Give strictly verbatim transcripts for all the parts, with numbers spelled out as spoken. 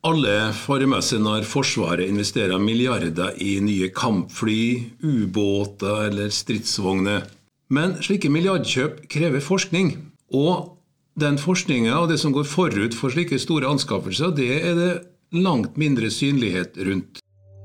Alle får med seg når Forsvaret investerer milliarder i nye kampfly, ubåter eller stridsvogner. Men slike milliardkjøp krever forskning, og den forskningen og det som går forut for slike store anskaffelser, det er det langt mindre synlighet rundt.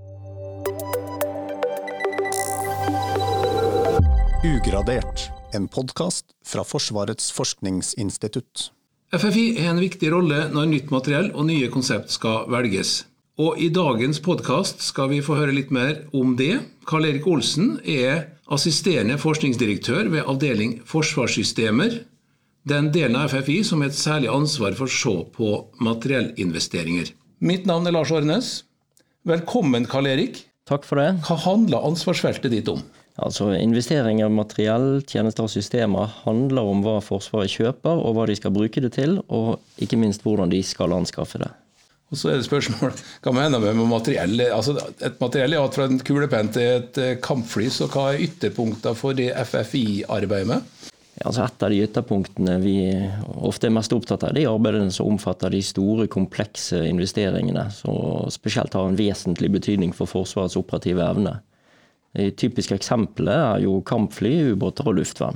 Ugradert, en podcast fra Forsvarets forskningsinstitutt. F F I er en viktig rolle når nytt materiell og nye konsept skal velges. Og i dagens podcast skal vi få høre litt mer om det. Karl-Erik Olsen er assisterende forskningsdirektør ved avdeling Forsvarssystemer, den delen av F F I som har et særlig ansvar for å se på materiellinvesteringer. Mitt navn er Lars Ornes. Velkommen, Karl-Erik. Takk for det. Hva handler ansvarsfeltet ditt om? Altså, investering av materiell, tjenester og systemer handler om hva Forsvaret kjøper, og hva de skal bruke det til, og ikke minst hvordan de skal anskaffe det. Og så er det spørsmål, hva mener vi med materiell? Altså, et materiell er alt fra en kulepenn til et kampfly, så hva er ytterpunkter for det F F I arbeider med? Altså, et av de ytterpunktene vi ofte er mest opptatt av, de arbeidene som omfatter de store, komplekse investeringene, som spesielt har en vesentlig betydning for Forsvarets operative evne. De typiske eksemplene er jo kampfly, ubåter og luftvern.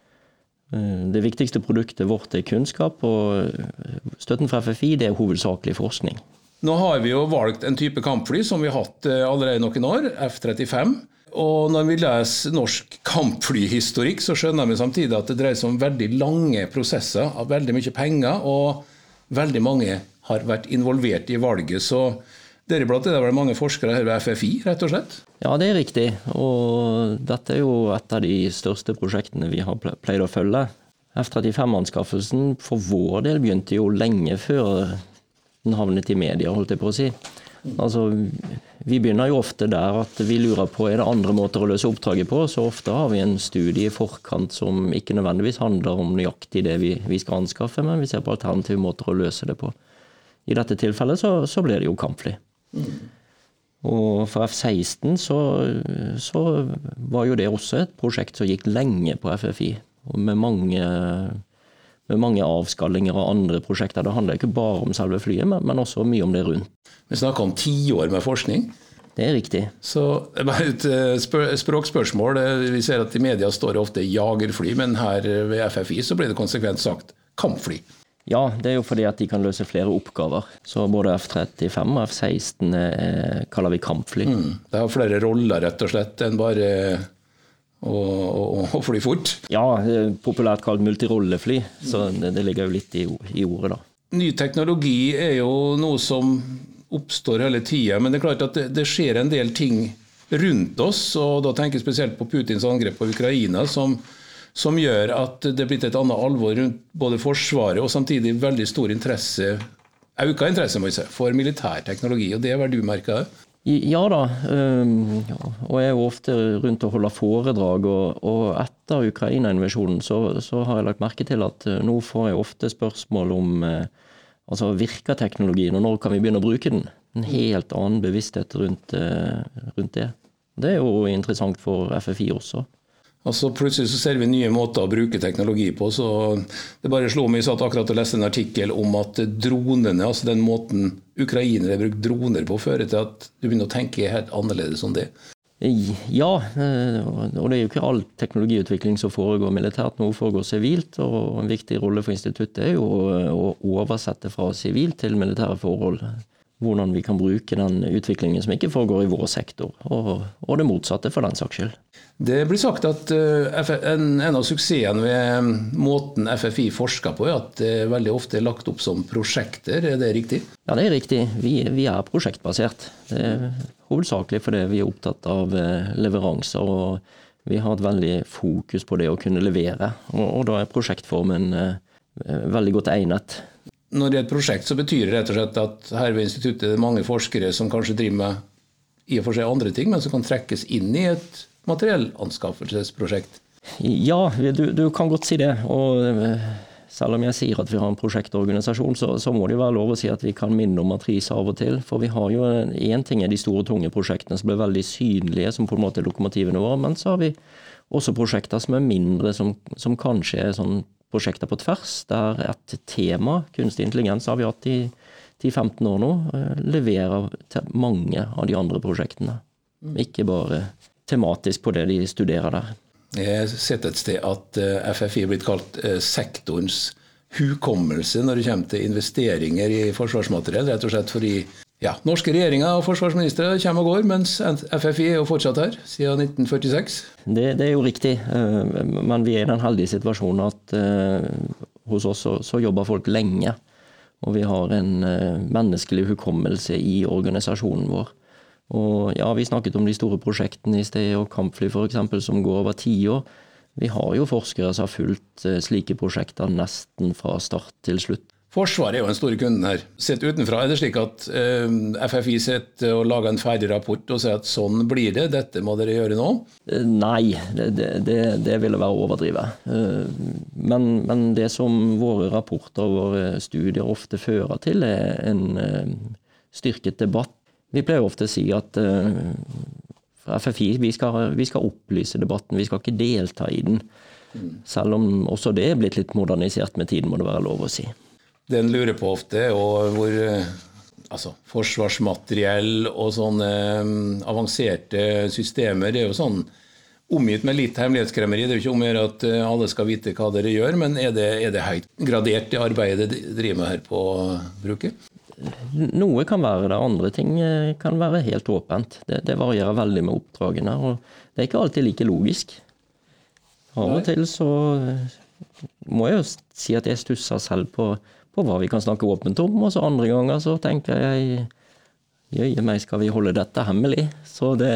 Det viktigste produktet vårt er kunnskap, og støtten fra F F I det er hovedsakelig forskning. Nå har vi jo valgt en type kampfly som vi har hatt allerede noen år, F trettifem. Og når vi leser norsk kampflyhistorikk, så skjønner vi samtidig at det dreier seg om veldig lange prosesser, av veldig mye penger, og veldig mange har vært involvert i valget. Så deriblant er det vel mange forskere her ved F F I, rett og slett? Ja, det er riktig. Og dette er jo et av de største prosjektene vi har pleid å følge. F trettifem-anskaffelsen for vår del begynte jo lenge før den havnet i media, holdt jeg på å si. Altså, vi begynner jo ofte der at vi lurer på, er det andre måter å løse oppdraget på? Så ofte har vi en studie i forkant som ikke nødvendigvis handler om nøyaktig det vi, vi skal anskaffe, men vi ser på alternative måter å løse det på. I dette tilfellet så, så ble det jo kampfly. Mm. Og for F seksten så, så var jo det også et prosjekt som gikk lenge på F F I, og med mange, med mange avskallinger og andre prosjekter. Det handler ikke bare om selve flyet, men, men også mye om det rundt. Vi snakker om ti år med forskning. Det er riktig. Så det er bare et spør- språkspørsmål. Vi ser at i media står det ofte jagerfly, men her ved F F I så blir det konsekvent sagt kampfly. Ja, det er jo fordi at de kan løse flere oppgaver. Så både F trettifem og F seksten er, kaller vi kampfly. Mm, det har flere roller rett og slett enn bare å, å, å fly fort. Ja, populært kalt multirollefly, så det, det ligger jo litt i, i ordet da. Ny teknologi er jo noe som oppstår hele tiden, men det er klart at det, det skjer en del ting rundt oss, og da tenker jeg spesielt på Putins angrep på Ukraina, som som gjør at det er blitt et annet alvor rundt både Forsvaret og samtidig veldig stor interesse, øka interesse må jeg si, for militær teknologi, og det er vel du merker det? Ja da, og jeg er jo ofte rundt og holder foredrag, og, og etter Ukraina-invasjonen så, så har jeg lagt merke til at nå får jeg ofte spørsmål om altså virker teknologien, og når kan vi begynne å bruke den? En helt annen bevissthet rundt, rundt det. Det er jo interessant for F F I også. Og så plutselig så ser vi nye måter å bruke teknologi på, så det bare slår meg, jeg satt akkurat og leste en artikkel om at dronene, altså den måten ukrainere bruker droner på, fører til at du begynner å tenke helt annerledes om det. Ja, og det er jo ikke all teknologiutvikling som foregår militært, noe foregår sivilt, og en viktig rolle for instituttet er jo å oversette fra sivilt til militære forhold. Hvordan vi kan bruke den utviklingen som ikke foregår i vår sektor, og, og det motsatte for den saks skyld. Det blir sagt at en, en av suksessene ved måten F F I forsker på er at det veldig ofte er lagt opp som prosjekter, er det riktig? Ja, det er riktig. Vi, vi er prosjektbasert. Det er hovedsakelig fordi vi er opptatt av leveranser, og vi har et veldig fokus på det å kunne levere, og, og da er prosjektformen veldig godt egnet. Når det er et prosjekt så betyr det rett og slett at her ved instituttet er det mange forskere som kanskje driver med i og for seg andre ting, men som kan trekkes inn i et materiellanskaffelsesprosjekt. Ja, du, du kan godt si det, og selv om jeg sier at vi har en prosjektorganisasjon, så, så må det være lov å si at vi kan minne om matrise av og til, for vi har jo en ting er de store tunge prosjektene som blir veldig synlige, som på en måte er lokomotivene våre, men så har vi også prosjekter som er mindre, som, som kanskje er sånn prosjekter på tvers, der et tema, kunstig intelligens, har vi hatt i ti til femten år nå, leverer til mange av de andre prosjektene. Ikke bare tematisk på det de studerer der. Jeg har sett et sted at F F I er blitt kalt sektorens hukommelse når det kommer til investeringer i forsvarsmateriell, rett og slett fordi ja, norske regjeringer og forsvarsministre kommer og går, mens F F I er jo fortsatt her, siden nitten førtiseks. Det, det er jo riktig, men vi er i den heldige situasjonen at hos oss så, så jobber folk lenge, og vi har en menneskelig hukommelse i organisasjonen vår. Og ja, vi snakket om de store prosjektene i sted, og kampfly for eksempel, som går over ti år. Vi har jo forskere som har fulgt slike prosjekter nesten fra start til slutt. Forsvaret er jo en stor kunden her. Sett utenfra er det slik at eh, F F I sitter og lager en ferdig rapport og sier at sånn blir det, dette må dere gjøre nå? Nei, det, det, det ville være å overdrive. Men, men det som våre rapporter og våre studier ofte fører til er en styrket debatt. Vi pleier ofte å si at F F I, vi skal, vi skal opplyse debatten, vi skal ikke delta i den. Selv om også det er blitt litt modernisert med tiden, må det være lov å si. Det en lurer på ofte, og hvor altså, forsvarsmateriell og sånne avanserte systemer, det er jo sånn omgitt med litt hemmelighetskremmeri. Det er jo ikke om å gjøre at alle skal vite hva dere gjør, men er det, er det høyt gradert det arbeidet dere driver med her på bruket? Noe kan være det, andre ting kan være helt åpent. Det, det varierer veldig med oppdragene, og det er ikke alltid like logisk. Av og til så må jeg jo si at jeg stusser selv på, på hva vi kan snakke åpent om, og så andre ganger så tenker jeg, jøye meg, skal vi holde dette hemmelig? Så det,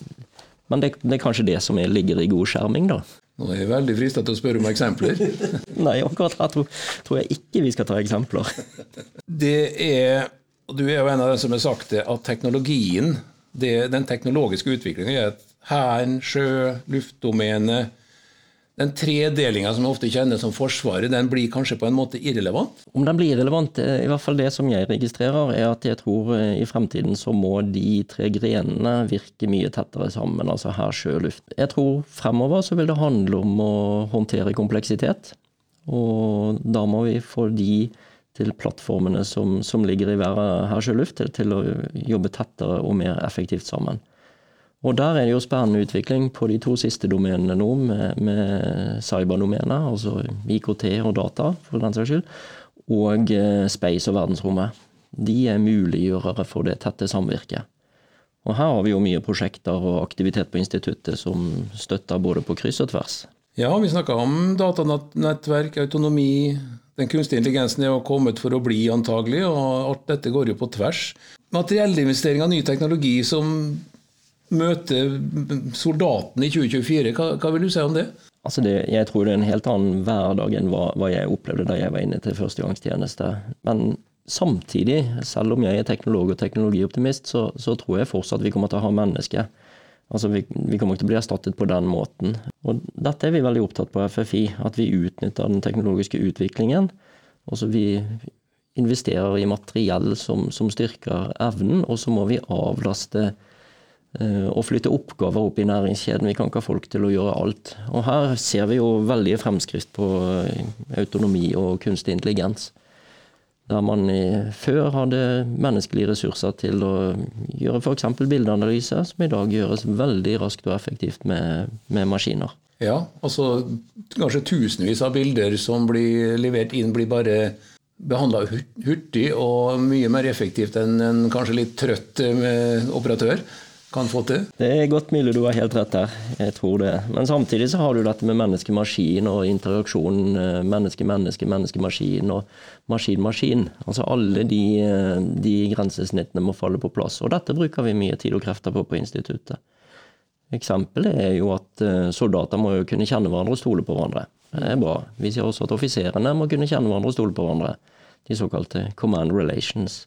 men det, det er kanskje det som er, ligger i god skjerming da. Nå er jeg veldig fristet til å spørre om eksempler. Nei, akkurat her tror, tror jeg ikke vi skal ta eksempler. Det er, og du er jo en av dem som har sagt det, at teknologien, det, den teknologiske utviklingen er at hæren, sjø, luftdomene, den tredelingen som jeg ofte kjenner som forsvaret, den blir kanskje på en måte irrelevant? Om den blir irrelevant, i hvert fall det som jeg registrerer, er at jeg tror i fremtiden så må de tre grenene virke mye tettere sammen, altså her, sjø, luft. Jeg tror fremover så vil det handle om å håndtere kompleksitet, og da må vi få de til plattformene som, som ligger i hver her, sjø, luft, til, til å jobbe tettere og mer effektivt sammen. Og der er det jo spennende utvikling på de to siste domenene nå, med, med cyberdomener, altså I K T og data, for den saks skyld, og space og verdensrommet. De er muliggjørere for det tette samvirket. Og her har vi jo mye prosjekter og aktivitet på instituttet som støtter både på kryss og tvers. Ja, vi snakket om datanettverk, autonomi, den kunstige intelligensen er jo kommet for å bli antagelig, og alt dette går jo på tvers. Materiellinvestering av ny teknologi som møter soldaten i tjue tjuefire, hva, hva vil du si om det? Altså det, jeg tror det er en helt annen hverdag enn hva, hva jeg opplevde da jeg var inne til førstegangstjeneste. Men samtidig, selv om jeg er teknolog og teknologioptimist, så, så tror jeg fortsatt vi kommer til å ha mennesker. Altså vi, vi kommer ikke til å bli erstattet på den måten. Og dette er vi veldig opptatt på F F I, at vi utnytter den teknologiske utviklingen. Altså vi investerer i materiell som, som styrker evnen, og så må vi avlaste og flytte oppgaver opp i næringskjeden. Vi kan ikke ha folk til å gjøre alt. Og her ser vi jo veldig fremskritt på autonomi og kunstig intelligens. Der man i, før hadde menneskelige ressurser til å gjøre for eksempel bildeanalyse, som i dag gjøres veldig raskt og effektivt med, med maskiner. Ja, altså kanskje tusenvis av bilder som blir levert inn, blir bare behandlet hurtig og mye mer effektivt enn en kanskje litt trøtt operatør kan få til. Det er godt mulig du har helt rett der, jeg tror det. Men samtidig så har du dette med menneske-maskin og interaksjon, menneske-menneske, menneske-maskin og maskin-maskin. Altså alle de, de grensesnittene må falle på plass, og dette bruker vi mye tid og krefter på på instituttet. Eksempelet er jo at soldater må jo kunne kjenne hverandre og stole på hverandre. Det er bra. Vi sier også at offiserene må kunne kjenne hverandre og stole på hverandre. De såkalte command relations.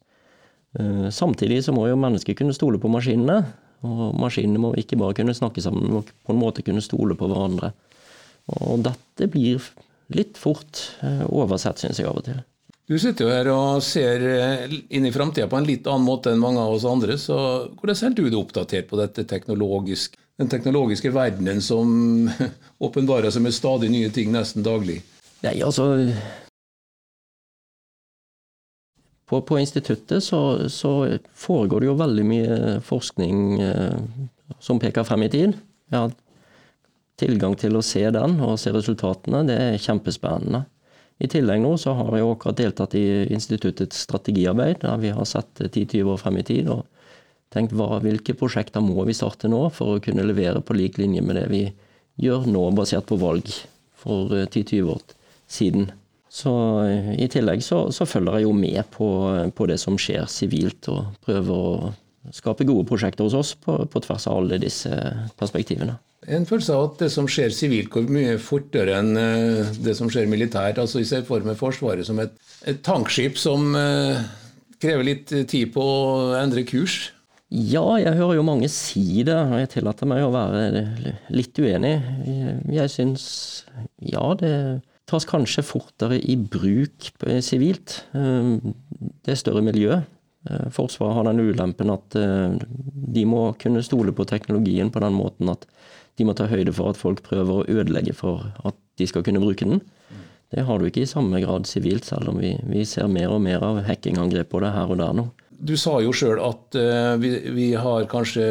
Samtidig så må jo mennesker kunne stole på maskinene, og maskinene må ikke bare kunne snakke sammen, men på en måte kunne stole på hverandre. Og dette blir litt fort oversett, synes jeg av og til. Du sitter jo her og ser inn i fremtiden på en litt annen måte enn mange av oss andre, så hvordan ser du det oppdatert på dette teknologisk, den teknologiske verdenen som åpenbarer seg med stadig nye ting nesten daglig? Nei, altså På, på instituttet så, så foregår det jo veldig mye forskning eh, som peker frem i tid. Ja, tilgang til å se den og se resultatene, det er kjempespennende. I tillegg nå så har jeg jo akkurat deltatt i instituttets strategiarbeid, der vi har sett ti til tyve år frem i tid, og tenkt hva, hvilke prosjekter må vi starte nå for å kunne levere på lik linje med det vi gjør nå, basert på valg for ti til tyve år siden. Så i tillegg så, så følger jeg jo med på, på det som skjer sivilt, og prøver å skape gode prosjekter hos oss på, på tvers av alle disse perspektivene. En følelse av at det som skjer sivilt går mye fortere enn det som skjer militært. Altså i seg for med Forsvaret som et, et tankskip som uh, krever litt tid på å endre kurs. Ja, jeg hører jo mange si det, og jeg tillater meg å være litt uenig. Jeg, jeg synes, ja, det tas kanskje fortere i bruk sivilt. Det er større miljø. Forsvaret har den ulempen at de må kunne stole på teknologien på den måten at de må ta høyde for at folk prøver å ødelegge for at de skal kunne bruke den. Det har du ikke i samme grad sivilt, selv om vi, vi ser mer og mer av hackingangrep på det her og der nå. Du sa jo selv at uh, vi, vi har kanskje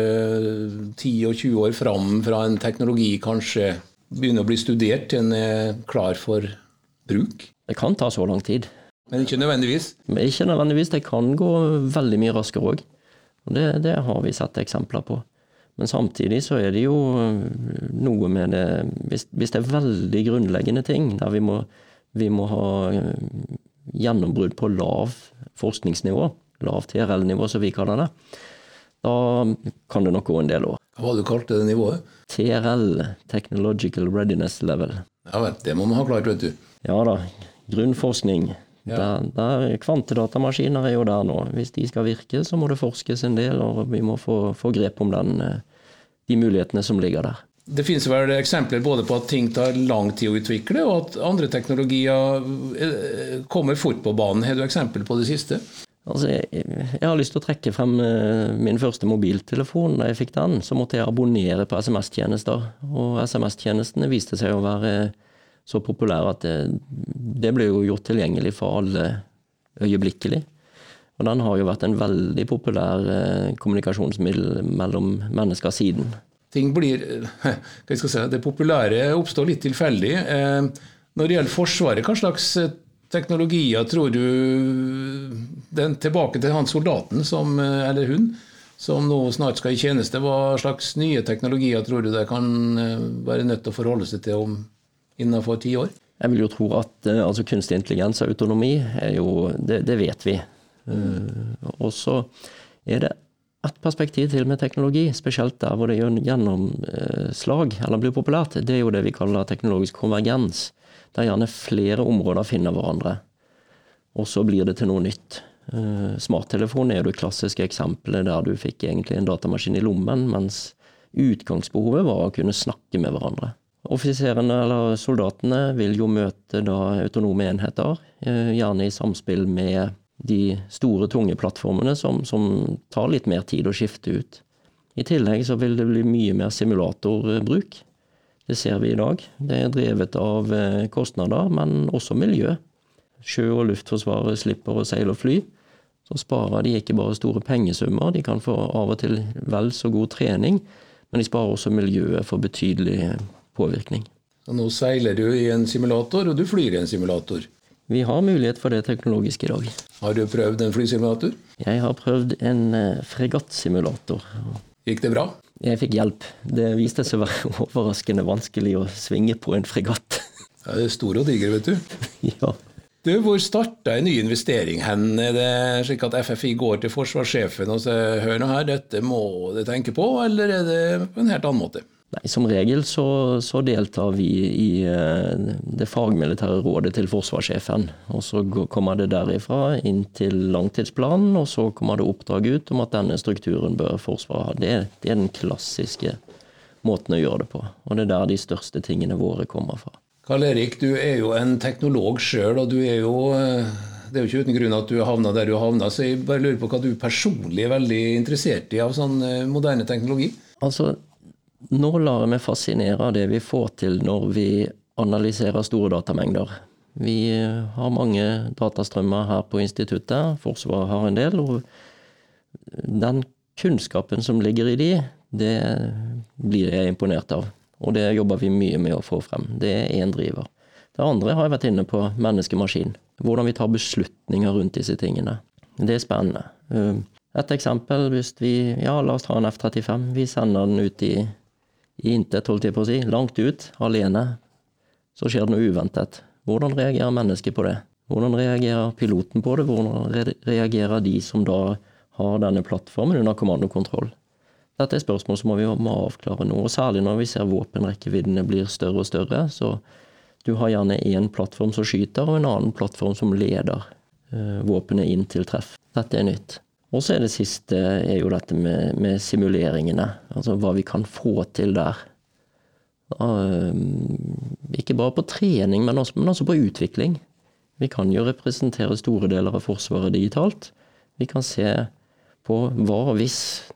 ti og tjue år fram fra en teknologi kanskje begynner å bli studert til en er klar for bruk. Det kan ta så lang tid. Men ikke nødvendigvis? Men ikke nødvendigvis. Det kan gå veldig mye raskere også. Det, det har vi sett eksempler på. Men samtidig så er det jo noe med det, hvis, hvis det er veldig grunnleggende ting, der vi må, vi må ha gjennombrudd på lav forskningsnivå, lav T R L-nivå som vi kaller det, da kan det nok gå en del år. Hva har du kalt det nivået? T R L, Technological Readiness Level. Ja vel, det må man ha klart, vet du. Ja da, grunnforskning. Ja. Der, der kvantedatamaskiner er jo der nå. Hvis de skal virke, så må det forskes en del, og vi må få, få grep om den, de mulighetene som ligger der. Det finnes vel eksempler både på at ting tar lang tid å utvikle, og at andre teknologier kommer fort på banen. Har du eksempel på det siste? Altså, jeg, jeg har lyst til å trekke frem min første mobiltelefon. Da jeg fikk den, så måtte jeg abonnere på S M S-tjenester. Og S M S-tjenestene viste seg å være så populære at det, det ble jo gjort tilgjengelig for alle øyeblikkelig. Og den har jo vært en veldig populær kommunikasjonsmiddel mellom mennesker siden. Ting blir, hva skal jeg si, det populære oppstår litt tilfeldig. Når det gjelder Forsvaret, hva slags teknologier tror du, den tilbake til han soldaten som, eller hun, som nå snart skal i tjeneste, hva slags nye teknologier tror du det kan være nødt til å forholde seg til om innenfor ti år? Jeg vil jo tro at altså, kunstig intelligens og autonomi, er jo, det, det vet vi. Mm. Og så er det et perspektiv til med teknologi, spesielt der hvor det gjør gjennomslag, eller blir populært, det er jo det vi kaller teknologisk konvergens. Der gjerne flere områder finner hverandre, og så blir det til noe nytt. Smarttelefonen er jo det klassiske eksempelet der du fikk egentlig en datamaskin i lommen, mens utgangsbehovet var å kunne snakke med hverandre. Offiserene eller soldatene vil jo møte da autonome enheter, gjerne i samspill med de store, tunge plattformene som, som tar litt mer tid å skifte ut. I tillegg så vil det bli mye mer simulatorbruk. Det ser vi i dag. Det er drevet av kostnader, men også miljø. Sjø- og luftforsvaret slipper å seile og fly. Så sparer de ikke bare store pengesummer, de kan få av og til vel så god trening, men de sparer også miljøet for betydelig påvirkning. Og nå seiler du i en simulator, og du flyr i en simulator. Vi har mulighet for det teknologiske i dag. Har du prøvd en flysimulator? Jeg har prøvd en fregattsimulator. Gikk det bra? Jeg fikk hjelp. Det viste seg å være overraskende vanskelig å svinge på en fregatt. Ja, det er stor og diger, vet du. Ja. Du, hvor startet en ny investering hen? Er det slik at F F I går til forsvarssjefen og sier, hør nå her, dette må du tenke på, eller er det på en helt annen måte? Nei, som regel så, så deltar vi i det fagmilitære rådet til forsvarssjefen, og så kommer det derifra inn til langtidsplanen, og så kommer det oppdrag ut om at denne strukturen bør forsvaret ha. Det, det er den klassiske måten å gjøre det på, og det er der de største tingene våre kommer fra. Karl-Erik, du er jo en teknolog selv, og du er jo, det er jo ikke uten grunn at du har havnet der du har havnet, så jeg bare lurer på hva du personlig er veldig interessert i av sånn moderne teknologi? Altså, nå lar jeg meg fascinere av det vi får til når vi analyserer store datamengder. Vi har mange datastrømmer her på instituttet, Forsvaret har en del, og den kunnskapen som ligger i de, det blir jeg imponert av. Og det jobber vi mye med å få frem. Det er en driver. Det andre har jeg vært inne på, menneskemaskin. Hvordan vi tar beslutninger rundt disse tingene. Det er spennende. Et eksempel, hvis vi, ja, la oss ta en F trettifem, vi sender den ut i, i intet, holdt jeg på å si, langt ut, alene, så skjer det noe uventet. Hvordan reagerer mennesket på det? Hvordan reagerer piloten på det? Hvordan re- reagerer de som da har denne plattformen under kommandokontroll? Dette er spørsmål som vi må avklare nå, og særlig når vi ser våpenrekkeviddene blir større og større, så du har gjerne en plattform som skyter, og en annen plattform som leder uh, våpenet inn til treff. Dette er nytt. Og så er det siste er jo dette med, med simuleringene, altså hva vi kan få til der. Uh, ikke bare på trening, men også, men også på utvikling. Vi kan jo representere store deler av Forsvaret digitalt. Vi kan se på hva hvis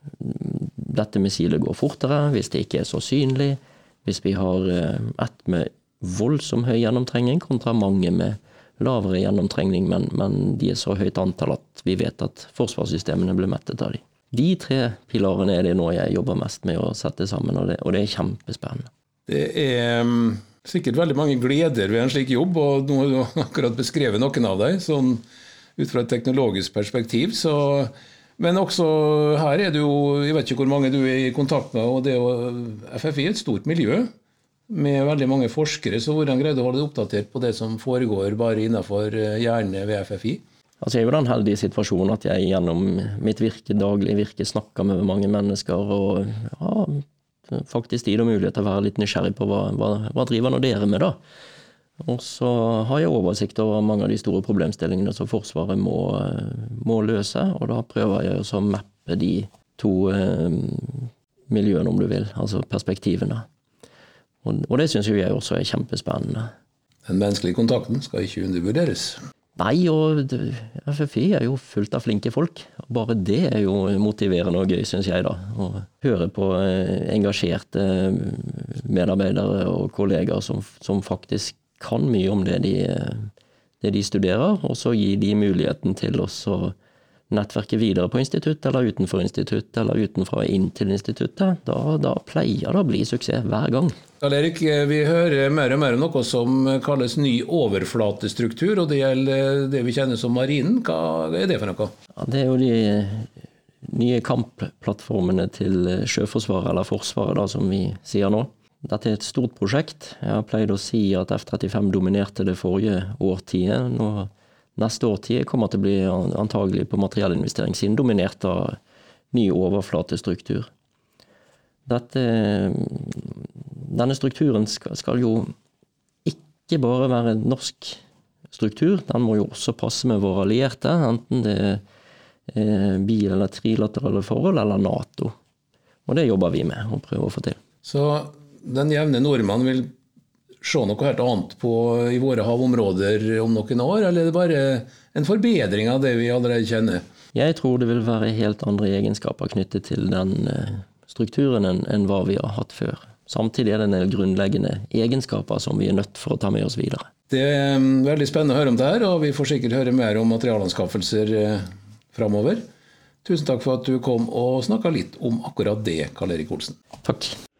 dette missilet går fortere, hvis det ikke er så synlig, hvis vi har uh, ett med voldsom høy gjennomtrengning kontra mange med lavere gjennomtrengning, men, men de er så høyt antall at vi vet at forsvarssystemene blir mettet av de. De tre pilarene er det nå jeg jobber mest med å sette sammen, og det, og det er kjempespennende. Det er um, sikkert veldig mange gleder ved en slik jobb, og nå har du akkurat beskrevet noen av deg, sånn ut fra et teknologisk perspektiv, så, men også her er det jo, jeg vet ikke hvor mange du er i kontakt med, og det er jo, F F I er et stort miljø, med veldig mange forskere, så hvordan greide å holde det oppdatert på det som foregår bare innenfor hjernen ved F F I? Altså jeg er jo den heldige situasjonen at jeg gjennom mitt virke, daglig virke, snakker med mange mennesker, og ja, faktisk tid og mulighet til å være litt nysgjerrig på hva, hva, hva driver nå dere med da? Og så har jeg oversikt over mange av de store problemstillingene som Forsvaret må, må løse, og da prøver jeg også å mappe de to eh, miljøene, om du vil, altså perspektivene. Og det synes jeg også er kjempespennende. Den menneskelige kontakten skal ikke undervurderes. Nei, og F F I er jo fullt av flinke folk. Bare det er jo motiverende og gøy, synes jeg da. Å høre på engasjerte medarbeidere og kolleger som, som faktisk kan mye om det de, det de studerer, og så gi de muligheten til oss å nettverke videre på institutt, eller utenfor institutt, eller utenfra inn til instituttet. Da, da pleier det å bli suksess hver gang. Karl-Erik, vi hører mer og mer om noe som kalles ny overflatestruktur, og det gjelder det vi kjenner som marinen. Hva er det for noe? Ja, det er jo de nye kampplattformene til Sjøforsvaret, eller Forsvaret da, som vi sier nå. Dette er et stort prosjekt. Jeg har pleid å si at F trettifem dominerte det forrige årtiet. Nå Neste årtid kommer til å bli antagelig på materiellinvesteringssiden dominert av ny overflatestruktur. Dette, denne strukturen skal, skal jo ikke bare være norsk struktur, den må jo også passe med våre allierte, enten det er bi- eller trilaterale forhold eller NATO. Og det jobber vi med og prøver å få til. Så den jevne nordmann vil se noe helt annet på i våre havområder om noen år, eller er det bare en forbedring av det vi allerede kjenner? Jeg tror det vil være helt andre egenskaper knyttet til den strukturen enn, enn hva vi har hatt før. Samtidig er det en del grunnleggende egenskaper som vi er nødt for å ta med oss videre. Det er veldig spennende å høre om det her, og vi får sikkert høre mer om materialanskaffelser fremover. Tusen takk for at du kom og snakket litt om akkurat det, Karl-Erik Olsen. Takk.